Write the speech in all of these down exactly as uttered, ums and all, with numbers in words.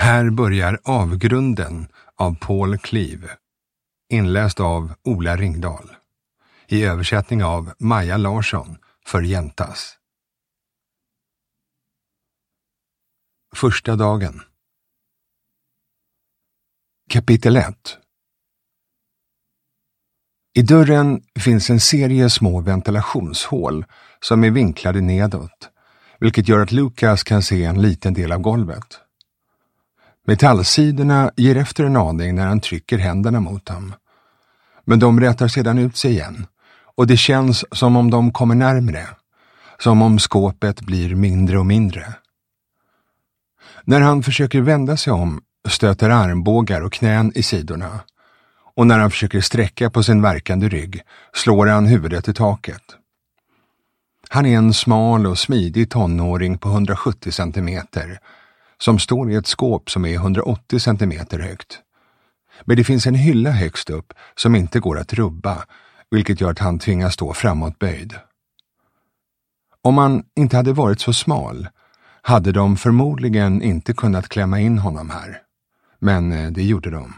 Här börjar Avgrunden av Paul Cleave, inläst av Ola Ringdahl, i översättning av Maja Larsson för Jäntas. Första dagen. Kapitel ett. I dörren finns en serie små ventilationshål som är vinklade nedåt, vilket gör att Lucas kan se en liten del av golvet. Metallsidorna ger efter en aning när han trycker händerna mot dem. Men de rätar sedan ut sig igen, och det känns som om de kommer närmre, som om skåpet blir mindre och mindre. När han försöker vända sig om stöter armbågar och knän i sidorna, och när han försöker sträcka på sin verkande rygg slår han huvudet i taket. Han är en smal och smidig tonåring på hundrasjuttio centimeter som står i ett skåp som är hundraåttio centimeter högt. Men det finns en hylla högst upp som inte går att rubba, vilket gör att han tvingas stå framåtböjd. Om han inte hade varit så smal hade de förmodligen inte kunnat klämma in honom här. Men det gjorde de.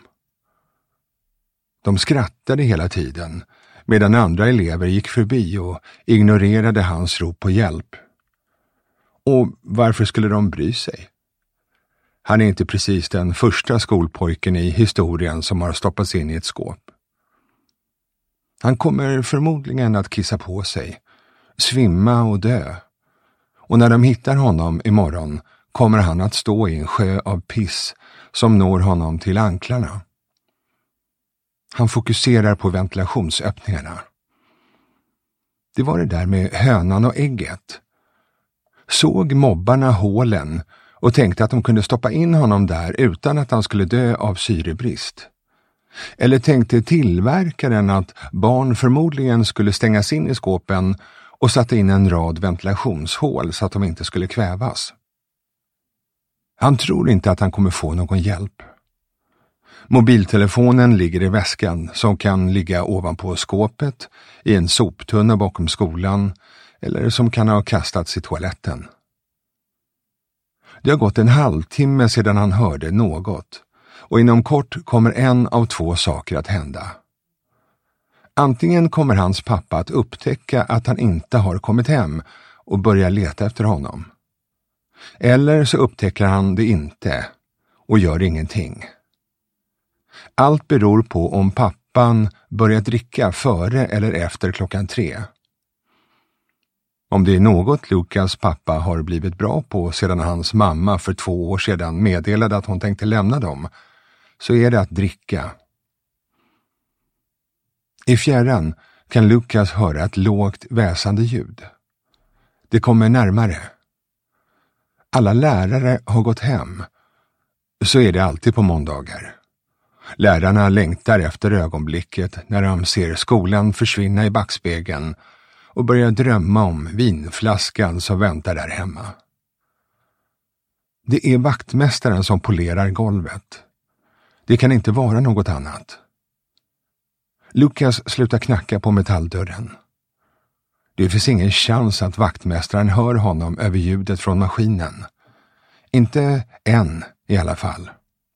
De skrattade hela tiden, medan andra elever gick förbi och ignorerade hans rop på hjälp. Och varför skulle de bry sig? Han är inte precis den första skolpojken i historien som har stoppats in i ett skåp. Han kommer förmodligen att kissa på sig, svimma och dö. Och när de hittar honom imorgon kommer han att stå i en sjö av piss som når honom till anklarna. Han fokuserar på ventilationsöppningarna. Det var det där med hönan och ägget. Såg mobbarna hålen och tänkte att de kunde stoppa in honom där utan att han skulle dö av syrebrist. Eller tänkte tillverkaren att barn förmodligen skulle stängas in i skåpen och satte in en rad ventilationshål så att de inte skulle kvävas. Han tror inte att han kommer få någon hjälp. Mobiltelefonen ligger i väskan som kan ligga ovanpå skåpet, i en soptunna bakom skolan eller som kan ha kastats i toaletten. Det har gått en halvtimme sedan han hörde något, och inom kort kommer en av två saker att hända. Antingen kommer hans pappa att upptäcka att han inte har kommit hem och börja leta efter honom. Eller så upptäcker han det inte och gör ingenting. Allt beror på om pappan börjar dricka före eller efter klockan tre. Om det är något Lucas pappa har blivit bra på sedan hans mamma för två år sedan meddelade att hon tänkte lämna dem, så är det att dricka. I fjärran kan Lucas höra ett lågt väsande ljud. Det kommer närmare. Alla lärare har gått hem. Så är det alltid på måndagar. Lärarna längtar efter ögonblicket när de ser skolan försvinna i backspegeln och börjar drömma om vinflaskan som väntar där hemma. Det är vaktmästaren som polerar golvet. Det kan inte vara något annat. Lucas slutar knacka på metalldörren. Det finns ingen chans att vaktmästaren hör honom över ljudet från maskinen. Inte än i alla fall.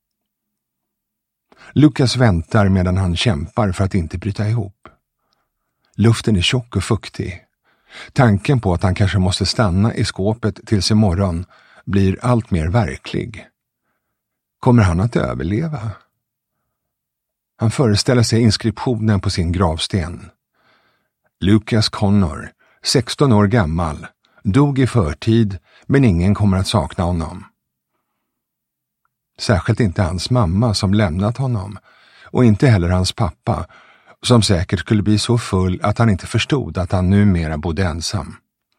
Lucas väntar medan han kämpar för att inte bryta ihop. Luften är tjock och fuktig. Tanken på att han kanske måste stanna i skåpet tills imorgon blir allt mer verklig. Kommer han att överleva? Han föreställer sig inskriptionen på sin gravsten. Lucas Connor, sexton år gammal, dog i förtid, men ingen kommer att sakna honom. Särskilt inte hans mamma som lämnat honom, och inte heller hans pappa, som säkert skulle bli så full att han inte förstod att han numera bodde ensam.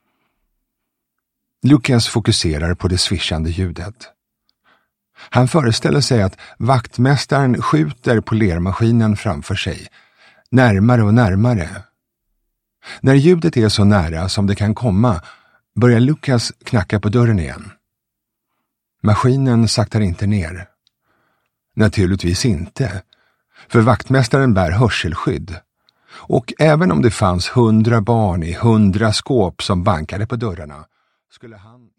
Lucas fokuserar på det svischande ljudet. Han föreställer sig att vaktmästaren skjuter polermaskinen framför sig, närmare och närmare. När ljudet är så nära som det kan komma börjar Lucas knacka på dörren igen. Maskinen saktar inte ner. Naturligtvis inte, för vaktmästaren bär hörselskydd. Och även om det fanns hundra barn i hundra skåp som bankade på dörrarna skulle han